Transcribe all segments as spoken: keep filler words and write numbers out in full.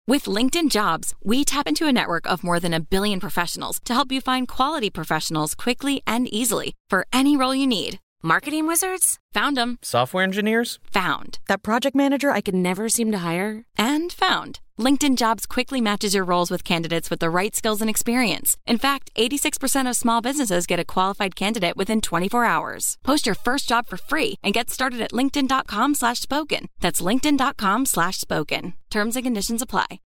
With LinkedIn Jobs, we tap into a network of more than a billion professionals to help you find quality professionals quickly and easily for any role you need. Marketing wizards? Found them. Software engineers? Found. That project manager I could never seem to hire? And found. LinkedIn Jobs quickly matches your roles with candidates with the right skills and experience. In fact, eighty-six percent of small businesses get a qualified candidate within twenty-four hours. Post your first job for free and get started at linkedin.com slash spoken. That's linkedin.com slash spoken. Terms and conditions apply.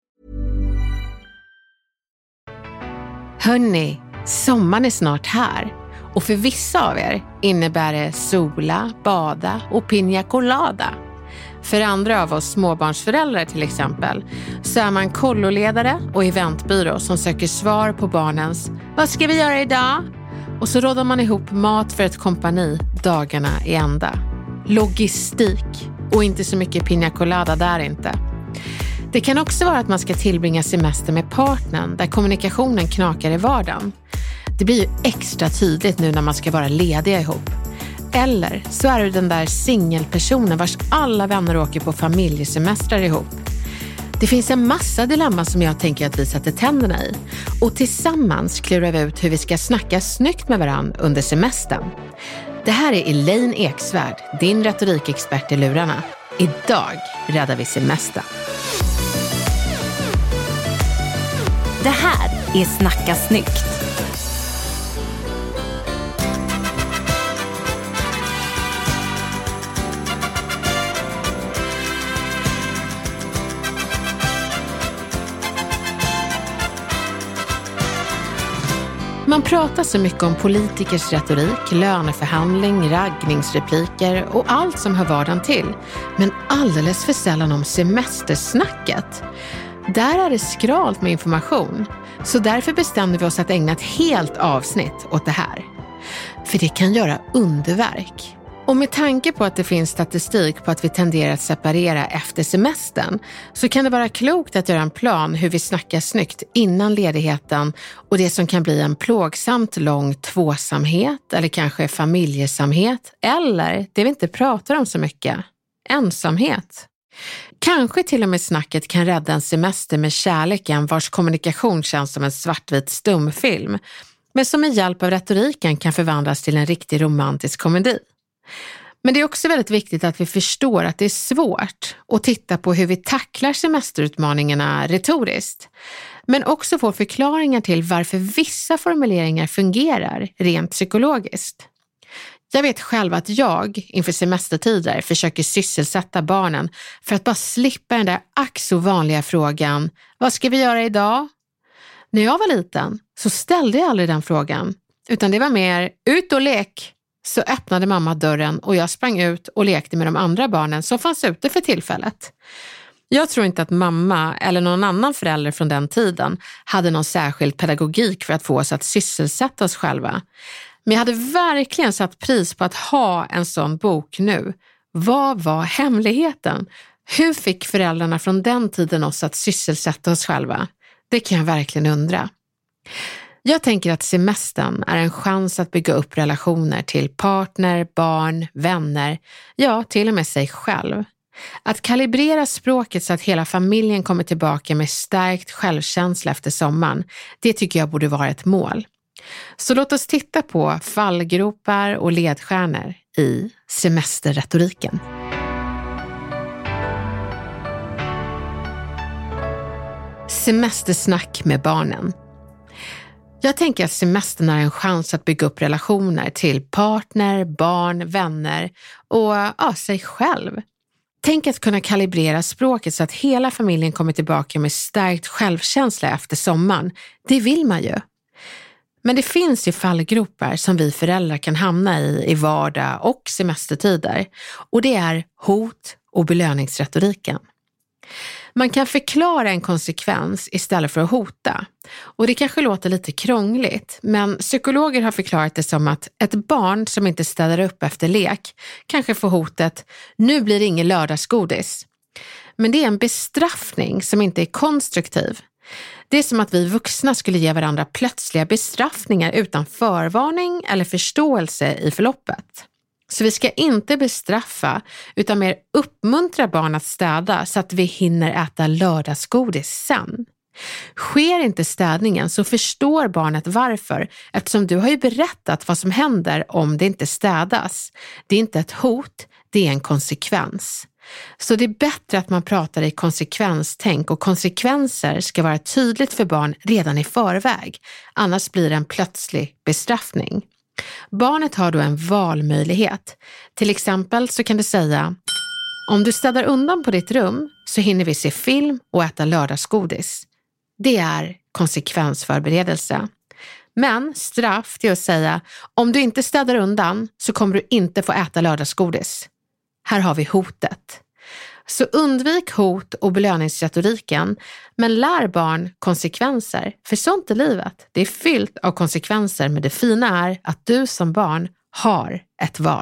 Hörrni, sommaren är snart här. Och för vissa av er innebär det sola, bada och piña colada. För andra av oss småbarnsföräldrar till exempel så är man kolloledare och eventbyrå som söker svar på barnens "Vad ska vi göra idag?" Och så rådar man ihop mat för ett kompani dagarna i ända. Logistik och inte så mycket piña colada där inte. Det kan också vara att man ska tillbringa semester med partnern där kommunikationen knakar i vardagen. Det blir ju extra tydligt nu när man ska vara lediga ihop. Eller så är du den där singelpersonen vars alla vänner åker på familjesemestrar ihop. Det finns en massa dilemma som jag tänker att vi sätter tänderna i. Och tillsammans klurar vi ut hur vi ska snacka snyggt med varann under semestern. Det här är Elaine Eksvärd, din retorikexpert i lurarna. Idag räddar vi semestern. Det här är Snacka snyggt. Man pratar så mycket om politikers retorik, löneförhandling, raggningsrepliker och allt som hör vardagen till. Men alldeles för sällan om semestersnacket. Där är det skralt med information. Så därför bestämde vi oss att ägna ett helt avsnitt åt det här. För det kan göra underverk. Och med tanke på att det finns statistik på att vi tenderar att separera efter semestern så kan det vara klokt att göra en plan hur vi snackar snyggt innan ledigheten och det som kan bli en plågsamt lång tvåsamhet eller kanske familjesamhet eller det vi inte pratar om så mycket, ensamhet. Kanske till och med snacket kan rädda en semester med kärleken vars kommunikation känns som en svartvit stumfilm men som med hjälp av retoriken kan förvandlas till en riktig romantisk komedi. Men det är också väldigt viktigt att vi förstår att det är svårt att titta på hur vi tacklar semesterutmaningarna retoriskt. Men också få förklaringar till varför vissa formuleringar fungerar rent psykologiskt. Jag vet själv att jag inför semestertider försöker sysselsätta barnen för att bara slippa den där ack så vanliga frågan "Vad ska vi göra idag?" När jag var liten så ställde jag aldrig den frågan utan det var mer "Ut och lek!" Så öppnade mamma dörren och jag sprang ut och lekte med de andra barnen som fanns ute för tillfället. Jag tror inte att mamma eller någon annan förälder från den tiden hade någon särskild pedagogik för att få oss att sysselsätta oss själva. Men jag hade verkligen satt pris på att ha en sån bok nu. Vad var hemligheten? Hur fick föräldrarna från den tiden oss att sysselsätta oss själva? Det kan jag verkligen undra. Jag tänker att semestern är en chans att bygga upp relationer till partner, barn, vänner, ja till och med sig själv. Att kalibrera språket så att hela familjen kommer tillbaka med stärkt självkänsla efter sommaren, det tycker jag borde vara ett mål. Så låt oss titta på fallgropar och ledstjärnor i semesterretoriken. Semestersnack med barnen. Jag tänker att semestern är en chans att bygga upp relationer till partner, barn, vänner och ja, sig själv. Tänk att kunna kalibrera språket så att hela familjen kommer tillbaka med stärkt självkänsla efter sommaren. Det vill man ju. Men det finns ju fallgropar som vi föräldrar kan hamna i i vardag och semestertider. Och det är hot och belöningsretoriken. Man kan förklara en konsekvens istället för att hota. Och det kanske låter lite krångligt, men psykologer har förklarat det som att ett barn som inte ställer upp efter lek kanske får hotet "nu blir det ingen lördagsgodis". Men det är en bestraffning som inte är konstruktiv. Det är som att vi vuxna skulle ge varandra plötsliga bestraffningar utan förvarning eller förståelse i förloppet. Så vi ska inte bestraffa utan mer uppmuntra barn att städa så att vi hinner äta lördagsgodis sen. Sker inte städningen så förstår barnet varför, eftersom du har ju berättat vad som händer om det inte städas. Det är inte ett hot, det är en konsekvens. Så det är bättre att man pratar i konsekvenstänk, och konsekvenser ska vara tydligt för barn redan i förväg. Annars blir det en plötslig bestraffning. Barnet har då en valmöjlighet. Till exempel så kan du säga: om du städar undan på ditt rum så hinner vi se film och äta lördagsgodis. Det är konsekvensförberedelse. Men straff är att säga: om du inte städar undan så kommer du inte få äta lördagsgodis. Här har vi hotet. Så undvik hot och belöningsretoriken, men lär barn konsekvenser. För sånt är livet. Det är fyllt av konsekvenser, men det fina är att du som barn har ett val.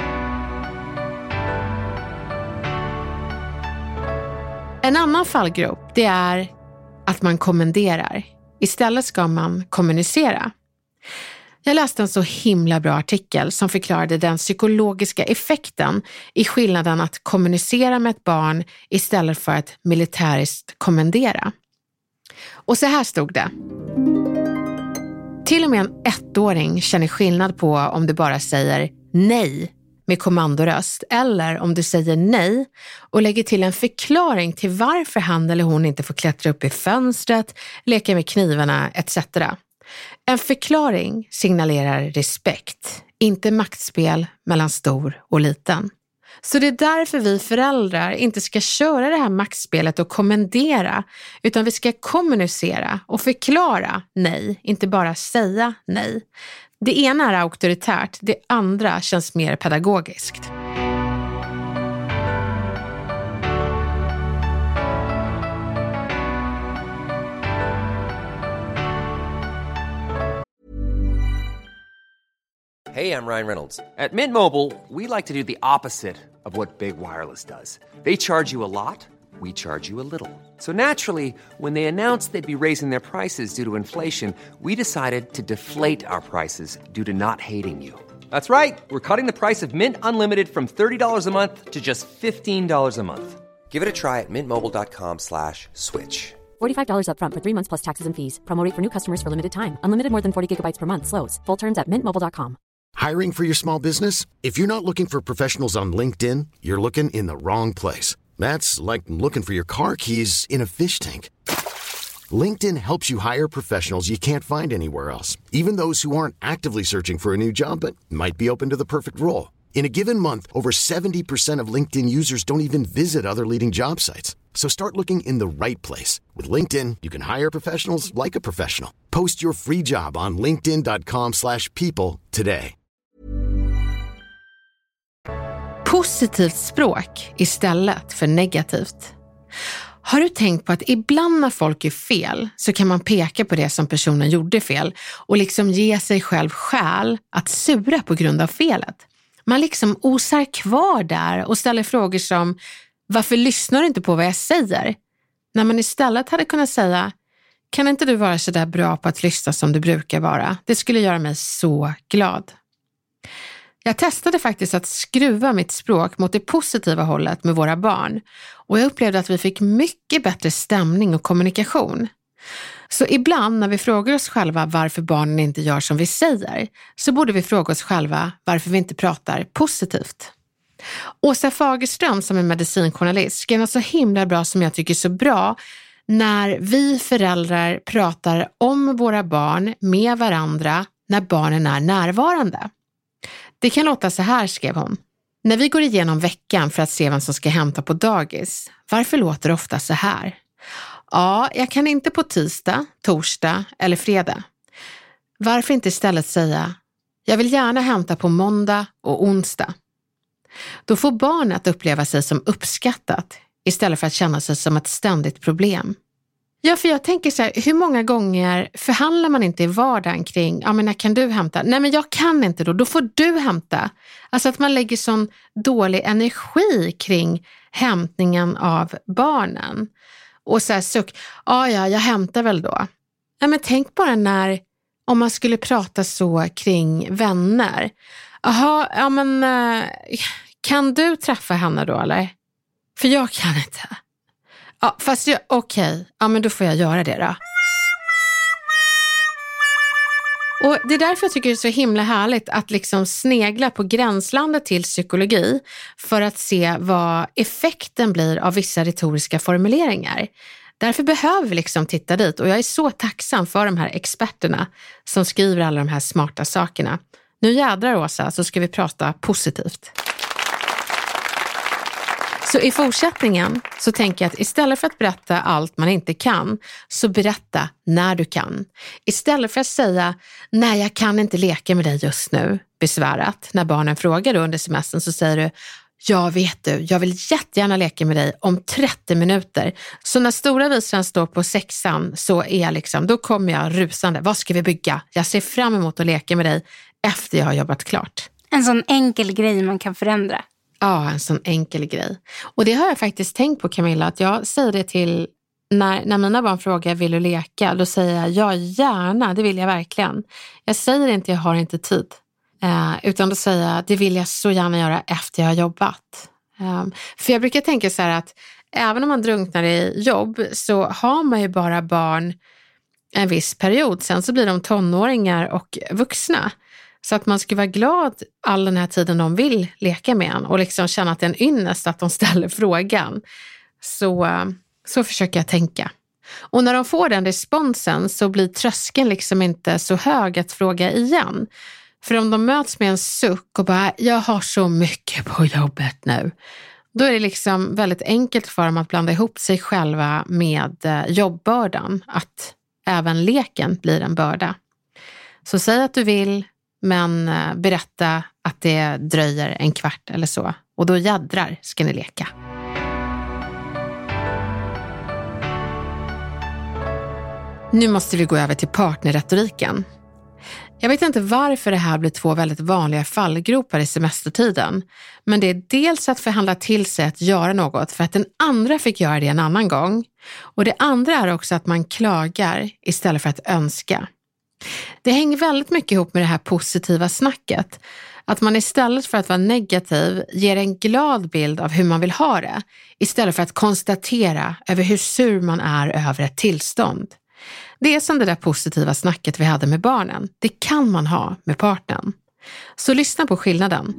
En annan fallgrop, det är att man kommenderar. Istället ska man kommunicera. Jag läste en så himla bra artikel som förklarade den psykologiska effekten i skillnaden att kommunicera med ett barn istället för att militäriskt kommendera. Och så här stod det: till och med en ettåring känner skillnad på om du bara säger nej med kommandoröst eller om du säger nej och lägger till en förklaring till varför han eller hon inte får klättra upp i fönstret, leka med knivarna et cetera. En förklaring signalerar respekt, inte maktspel mellan stor och liten. Så det är därför vi föräldrar inte ska köra det här maktspelet och kommendera, utan vi ska kommunicera och förklara nej, inte bara säga nej. Det ena är auktoritärt, det andra känns mer pedagogiskt. Hey, I'm Ryan Reynolds. At Mint Mobile, we like to do the opposite of what Big Wireless does. They charge you a lot, we charge you a little. So naturally, when they announced they'd be raising their prices due to inflation, we decided to deflate our prices due to not hating you. That's right. We're cutting the price of Mint Unlimited from thirty dollars a month to just fifteen dollars a month. Give it a try at mintmobile.com slash switch. forty-five dollars up front for three months plus taxes and fees. Promo rate for new customers for limited time. Unlimited more than forty gigabytes per month. Slows full terms at mint mobile dot com. Hiring for your small business? If you're not looking for professionals on LinkedIn, you're looking in the wrong place. That's like looking for your car keys in a fish tank. LinkedIn helps you hire professionals you can't find anywhere else, even those who aren't actively searching for a new job but might be open to the perfect role. In a given month, over seventy percent of LinkedIn users don't even visit other leading job sites. So start looking in the right place. With LinkedIn, you can hire professionals like a professional. Post your free job on linkedin dot com slash people today. Positivt språk istället för negativt. Har du tänkt på att ibland när folk är fel så kan man peka på det som personen gjorde fel och liksom ge sig själv skäl att sura på grund av felet? Man liksom osar kvar där och ställer frågor som: varför lyssnar du inte på vad jag säger? När man istället hade kunnat säga: kan inte du vara så där bra på att lyssna som du brukar vara? Det skulle göra mig så glad. Jag testade faktiskt att skruva mitt språk mot det positiva hållet med våra barn och jag upplevde att vi fick mycket bättre stämning och kommunikation. Så ibland när vi frågar oss själva varför barnen inte gör som vi säger så borde vi fråga oss själva varför vi inte pratar positivt. Åsa Fagerström som är medicinjournalist skrev något så himla bra som jag tycker är så bra när vi föräldrar pratar om våra barn med varandra när barnen är närvarande. Det kan låta så här, skrev hon. När vi går igenom veckan för att se vem som ska hämta på dagis, varför låter det ofta så här? Ja, jag kan inte på tisdag, torsdag eller fredag. Varför inte istället säga: jag vill gärna hämta på måndag och onsdag. Då får barnet uppleva sig som uppskattat istället för att känna sig som ett ständigt problem. Ja, för jag tänker så här, hur många gånger förhandlar man inte i vardagen kring: ja men när kan du hämta? Nej men jag kan inte då, då får du hämta. Alltså att man lägger sån dålig energi kring hämtningen av barnen. Och så här suck, ja ja jag hämtar väl då. Ja men tänk bara när, om man skulle prata så kring vänner. Jaha, ja men eh, kan du träffa henne då eller? För jag kan inte. Ja, fast jag, okej, okay. Ja men då får jag göra det då. Och det är därför jag tycker det är så himla härligt att liksom snegla på gränslandet till psykologi för att se vad effekten blir av vissa retoriska formuleringar. Därför behöver vi liksom titta dit och jag är så tacksam för de här experterna som skriver alla de här smarta sakerna. Nu jädrar Åsa, så ska vi prata positivt. Så i fortsättningen så tänker jag att istället för att berätta allt man inte kan, så berätta när du kan. Istället för att säga, nej jag kan inte leka med dig just nu, besvärat. När barnen frågar under semestern så säger du, ja vet du, jag vill jättegärna leka med dig om trettio minuter. Så när stora visaren står på sexan så är jag liksom, då kommer jag rusande. Vad ska vi bygga? Jag ser fram emot att leka med dig efter jag har jobbat klart. En sån enkel grej man kan förändra. Ja, en sån enkel grej. Och det har jag faktiskt tänkt på Camilla, att jag säger det till, när, när mina barn frågar vill du leka, då säger jag ja gärna, det vill jag verkligen. Jag säger inte jag har inte tid, eh, utan då säger jag det vill jag så gärna göra efter jag har jobbat. Eh, för jag brukar tänka så här att även om man drunknar i jobb så har man ju bara barn en viss period, sen så blir de tonåringar och vuxna. Så att man ska vara glad all den här tiden de vill leka med en och liksom känna att det är en ynnest att de ställer frågan. Så, så försöker jag tänka. Och när de får den responsen så blir tröskeln liksom inte så hög att fråga igen. För om de möts med en suck och bara, jag har så mycket på jobbet nu. Då är det liksom väldigt enkelt för dem att blanda ihop sig själva med jobbbördan. Att även leken blir en börda. Så säg att du vill, men berätta att det dröjer en kvart eller så. Och då jädrar ska ni leka. Nu måste vi gå över till partnerretoriken. Jag vet inte varför det här blir två väldigt vanliga fallgropar i semestertiden. Men det är dels att förhandla till sig att göra något för att den andra fick göra det en annan gång. Och det andra är också att man klagar istället för att önska. Det hänger väldigt mycket ihop med det här positiva snacket. Att man istället för att vara negativ ger en glad bild av hur man vill ha det. Istället för att konstatera över hur sur man är över ett tillstånd. Det är som det där positiva snacket vi hade med barnen. Det kan man ha med partnern. Så lyssna på skillnaden.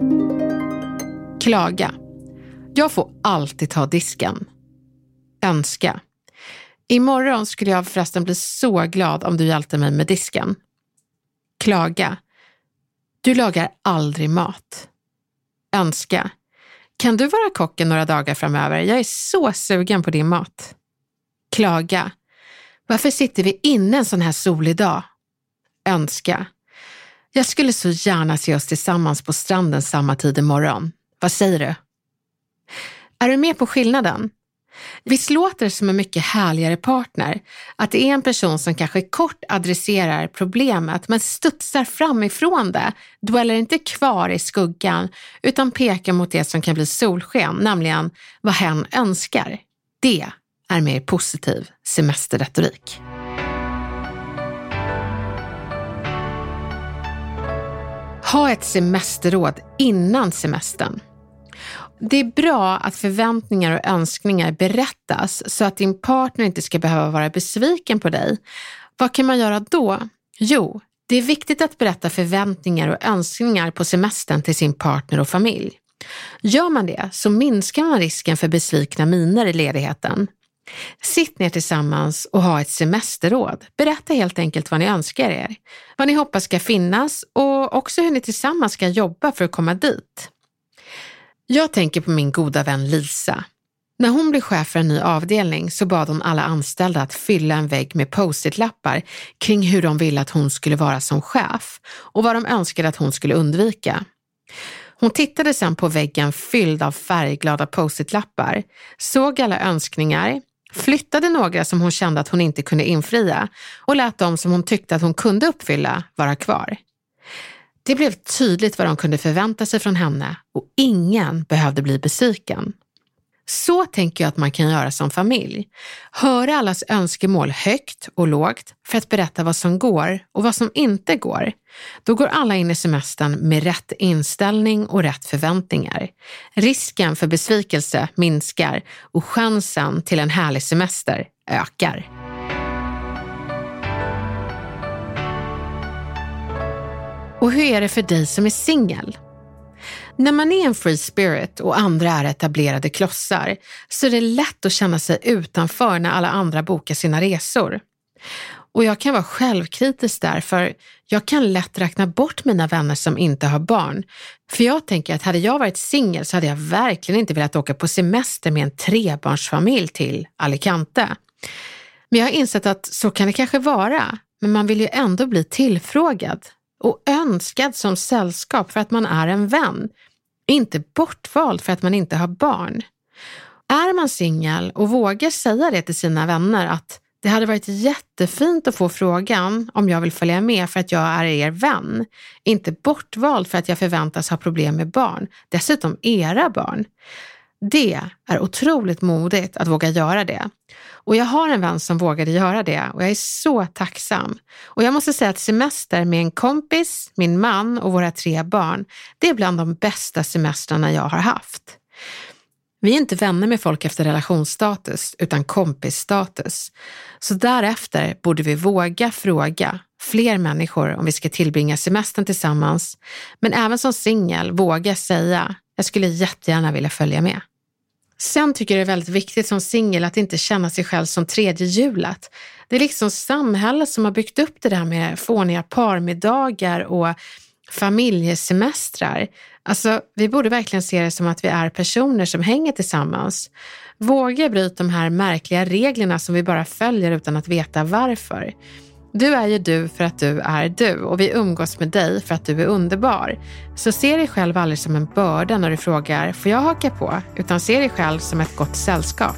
Klaga. Jag får alltid ta disken. Önska. Imorgon skulle jag förresten bli så glad om du hjälpte mig med disken. Klaga. Du lagar aldrig mat. Önska. Kan du vara kocken några dagar framöver? Jag är så sugen på din mat. Klaga. Varför sitter vi inne en sån här solig dag? Önska. Jag skulle så gärna se oss tillsammans på stranden samma tid imorgon. Vad säger du? Är du med på skillnaden? Visst låter det som en mycket härligare partner att det är en person som kanske kort adresserar problemet men studsar fram ifrån det, dväller inte kvar i skuggan utan pekar mot det som kan bli solsken, nämligen vad hen önskar. Det är mer positiv semesterretorik. Ha ett semesterråd innan semestern. Det är bra att förväntningar och önskningar berättas så att din partner inte ska behöva vara besviken på dig. Vad kan man göra då? Jo, det är viktigt att berätta förväntningar och önskningar på semestern till sin partner och familj. Gör man det så minskar man risken för besvikna miner i ledigheten. Sitt ner tillsammans och ha ett semesterråd. Berätta helt enkelt vad ni önskar er. Vad ni hoppas ska finnas och också hur ni tillsammans ska jobba för att komma dit. Jag tänker på min goda vän Lisa. När hon blev chef för en ny avdelning så bad hon alla anställda att fylla en vägg med post-it-lappar kring hur de ville att hon skulle vara som chef och vad de önskade att hon skulle undvika. Hon tittade sedan på väggen fylld av färgglada post-it-lappar, såg alla önskningar, flyttade några som hon kände att hon inte kunde infria och lät dem som hon tyckte att hon kunde uppfylla vara kvar. Det blev tydligt vad de kunde förvänta sig från henne och ingen behövde bli besviken. Så tänker jag att man kan göra som familj. Höra allas önskemål högt och lågt för att berätta vad som går och vad som inte går. Då går alla in i semestern med rätt inställning och rätt förväntningar. Risken för besvikelse minskar och chansen till en härlig semester ökar. Och hur är det för dig som är singel? När man är en free spirit och andra är etablerade klossar så är det lätt att känna sig utanför när alla andra bokar sina resor. Och jag kan vara självkritisk där, för jag kan lätt räkna bort mina vänner som inte har barn. För jag tänker att hade jag varit singel så hade jag verkligen inte velat åka på semester med en trebarnsfamilj till Alicante. Men jag har insett att så kan det kanske vara, men man vill ju ändå bli tillfrågad och önskad som sällskap för att man är en vän, inte bortvald för att man inte har barn. Är man singel och vågar säga det till sina vänner att det hade varit jättefint att få frågan om jag vill följa med för att jag är er vän, inte bortvald för att jag förväntas ha problem med barn, dessutom era barn. Det är otroligt modigt att våga göra det. Och jag har en vän som vågade göra det och jag är så tacksam. Och jag måste säga att semester med en kompis, min man och våra tre barn, det är bland de bästa semestrarna jag har haft. Vi är inte vänner med folk efter relationsstatus utan kompisstatus. Så därefter borde vi våga fråga fler människor om vi ska tillbringa semestern tillsammans. Men även som singel våga säga, jag skulle jättegärna vilja följa med. Sen tycker jag det är väldigt viktigt som singel att inte känna sig själv som tredje hjulet. Det är liksom samhället som har byggt upp det där med fåniga parmiddagar och familjesemestrar. Alltså, vi borde verkligen se det som att vi är personer som hänger tillsammans. Våga bryta de här märkliga reglerna som vi bara följer utan att veta varför. Du är ju du för att du är du och vi umgås med dig för att du är underbar. Så se dig själv aldrig som en börda när du frågar, får jag haka på? Utan se dig själv som ett gott sällskap.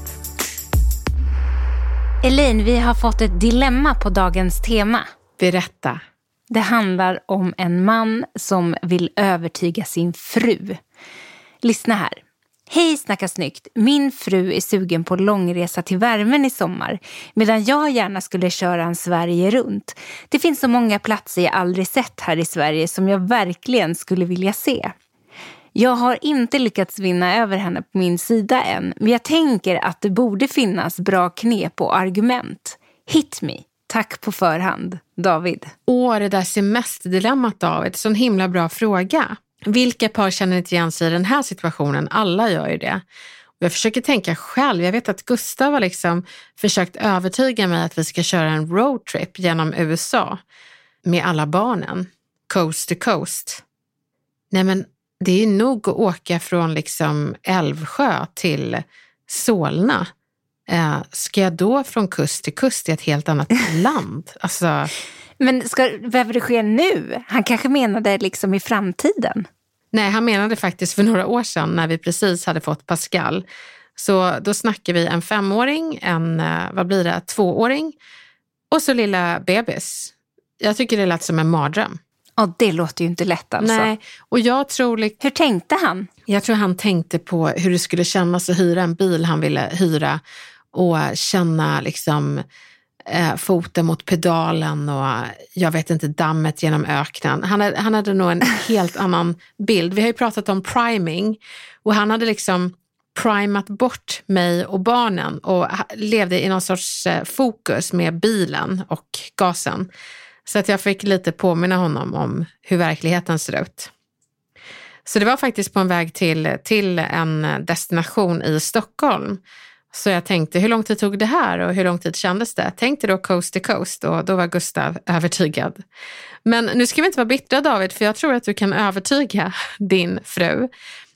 Elaine, vi har fått ett dilemma på dagens tema. Berätta. Det handlar om en man som vill övertyga sin fru. Lyssna här. Hej, snacka snyggt. Min fru är sugen på långresa till värmen i sommar, medan jag gärna skulle köra en Sverige runt. Det finns så många platser jag aldrig sett här i Sverige som jag verkligen skulle vilja se. Jag har inte lyckats vinna över henne på min sida än, men jag tänker att det borde finnas bra knep och argument. Hit me. Tack på förhand, David. Åh, det där semesterdilemmat, David. Så en himla bra fråga. Vilka par känner inte igen sig i den här situationen? Alla gör ju det. Och jag försöker tänka själv. Jag vet att Gustav har liksom försökt övertyga mig att vi ska köra en roadtrip genom U S A med alla barnen. Coast to coast. Nej, men det är nog att åka från liksom Älvsjö till Solna. Eh, ska jag då från kust till kust i ett helt annat land? Alltså... Men ska, behöver det ske nu? Han kanske menade liksom i framtiden. Nej, han menade faktiskt för några år sedan när vi precis hade fått Pascal. Så då snackar vi en femåring, en, vad blir det, tvååring och så lilla bebis. Jag tycker det lät som en mardröm. Ja, det låter ju inte lätt alltså. Nej, och jag tror... Hur tänkte han? Jag tror han tänkte på hur det skulle kännas att hyra en bil han ville hyra och känna liksom... Eh, foten mot pedalen och jag vet inte, dammet genom öknen. Han hade, han hade nog en helt annan bild. Vi har ju pratat om priming och han hade liksom primat bort mig och barnen och levde i någon sorts eh, fokus med bilen och gasen. Så att jag fick lite påminna honom om hur verkligheten ser ut. Så det var faktiskt på en väg till, till en destination i Stockholm. Så jag tänkte, hur lång tid tog det här och hur lång tid kändes det? Tänkte då coast to coast och då var Gustav övertygad. Men nu ska vi inte vara bittra, David, för jag tror att du kan övertyga din fru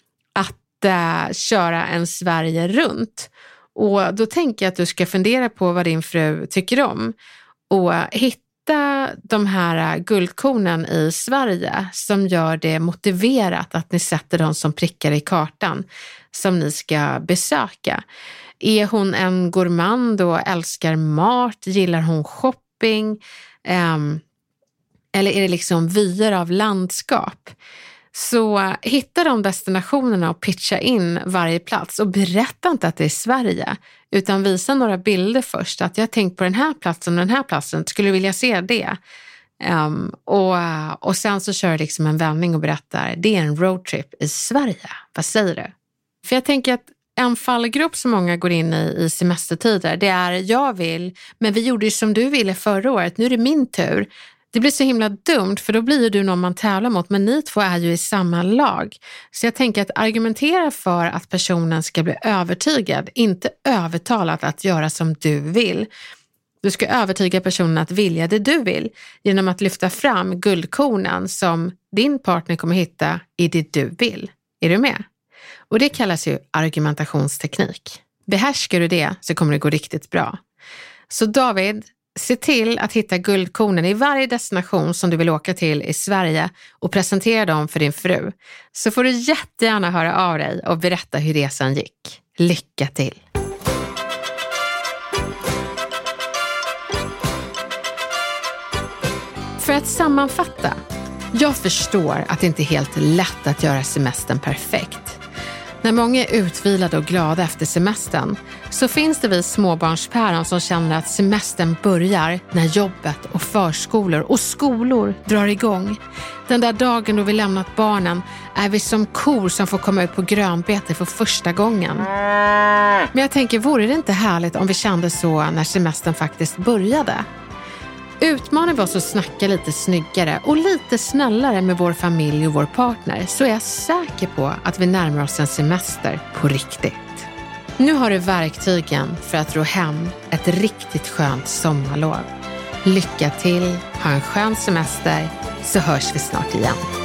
att äh, köra en Sverige runt. Och då tänker jag att du ska fundera på vad din fru tycker om och hitta de här guldkornen i Sverige som gör det motiverat att ni sätter dem som prickar i kartan som ni ska besöka. Är hon en gourmand och älskar mat? Gillar hon shopping? Um, eller är det liksom vyer av landskap? Så hitta de destinationerna och pitcha in varje plats. Och berätta inte att det är Sverige, utan visa några bilder först. Att jag har tänkt på den här platsen och den här platsen, skulle vilja se det. Um, och, och sen så kör jag liksom en vändning och berättar, det är en roadtrip i Sverige. Vad säger du? För jag tänker att en fallgrupp som många går in i i semestertider, det är jag vill, men vi gjorde ju som du ville förra året, nu är det min tur. Det blir så himla dumt, för då blir ju du någon man tävlar mot, men ni två är ju i samma lag. Så jag tänker att argumentera för att personen ska bli övertygad, inte övertalad att göra som du vill. Du ska övertyga personen att vilja det du vill genom att lyfta fram guldkornen som din partner kommer hitta i det du vill. Är du med? Och det kallas ju argumentationsteknik. Behärskar du det så kommer det gå riktigt bra. Så David, se till att hitta guldkornen i varje destination som du vill åka till i Sverige och presentera dem för din fru. Så får du jättegärna höra av dig och berätta hur resan gick. Lycka till! För att sammanfatta, jag förstår att det inte är helt lätt att göra semestern perfekt. När många är utvilade och glada efter semestern så finns det vi småbarnspäron som känner att semestern börjar när jobbet och förskolor och skolor drar igång. Den där dagen då vi lämnat barnen är vi som kor som får komma ut på grönbete för första gången. Men jag tänker, vore det inte härligt om vi kände så när semestern faktiskt började? Utmanar vi oss att snacka lite snyggare och lite snällare med vår familj och vår partner, så är jag säker på att vi närmar oss en semester på riktigt. Nu har du verktygen för att ro hem ett riktigt skönt sommarlov. Lycka till, ha en skön semester, så hörs vi snart igen.